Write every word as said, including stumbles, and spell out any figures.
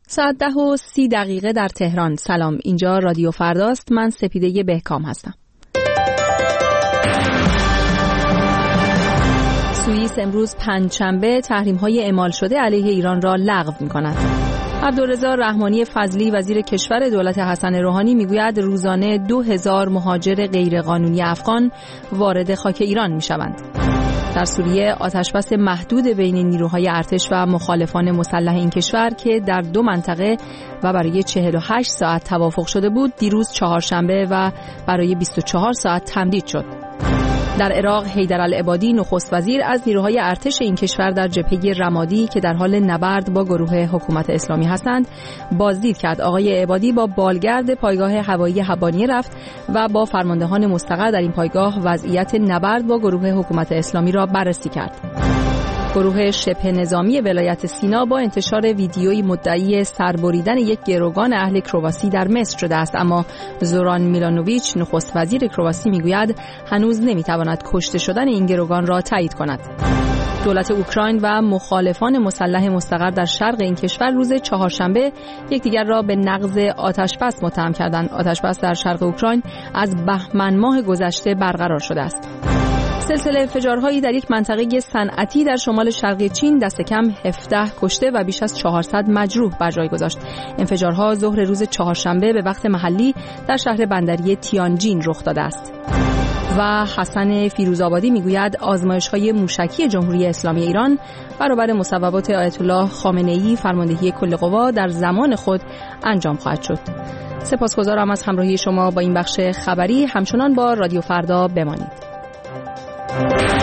ساعت ده و سی دقیقه در تهران. سلام، اینجا رادیو فرداست. من سپیده بهکام هستم. سوئیس امروز پنجشنبه تحریم‌های اعمال شده علیه ایران را لغو می‌کند. عبدالرضا رحمانی فضلی وزیر کشور دولت حسن روحانی میگوید روزانه دو هزار مهاجر غیرقانونی افغان وارد خاک ایران میشوند. در سوریه آتشبس محدود بین نیروهای ارتش و مخالفان مسلح این کشور که در دو منطقه و برای چهل و هشت ساعت توافق شده بود دیروز چهارشنبه و برای بیست و چهار ساعت تمدید شد. در عراق حیدرالعبادی نخست وزیر از نیروهای ارتش این کشور در جبهه رمادی که در حال نبرد با گروه حکومت اسلامی هستند بازدید کرد. آقای عبادی با بالگرد پایگاه هوایی حبانیه رفت و با فرماندهان مستقر در این پایگاه وضعیت نبرد با گروه حکومت اسلامی را بررسی کرد. گروه شبه نظامی ولایت سینا با انتشار ویدیوی مدعی سربریدن یک گروگان اهل کرواسی در مصر شده است، اما زوران میلانوویچ نخست وزیر کرواسی میگوید هنوز نمیتواند کشته شدن این گروگان را تایید کند. دولت اوکراین و مخالفان مسلح مستقر در شرق این کشور روز چهارشنبه یکدیگر را به نقض آتشبس متهم کردند. آتشبس در شرق اوکراین از بهمن ماه گذشته برقرار شده است. سلسله انفجارهایی در یک منطقه صنعتی در شمال شرقی چین دست کم هفده کشته و بیش از چهارصد مجروح بر جای گذاشت. انفجارها ظهر روز چهارشنبه به وقت محلی در شهر بندری تیانجین رخ داده است. و حسن فیروزآبادی میگوید آزمایش‌های موشکی جمهوری اسلامی ایران برابر مصوبات آیت الله خامنه‌ای فرماندهی کل قوا در زمان خود انجام خواهد شد. سپاسگزارم از همراهی شما با این بخش خبری. همچنان با رادیو فردا بمانید.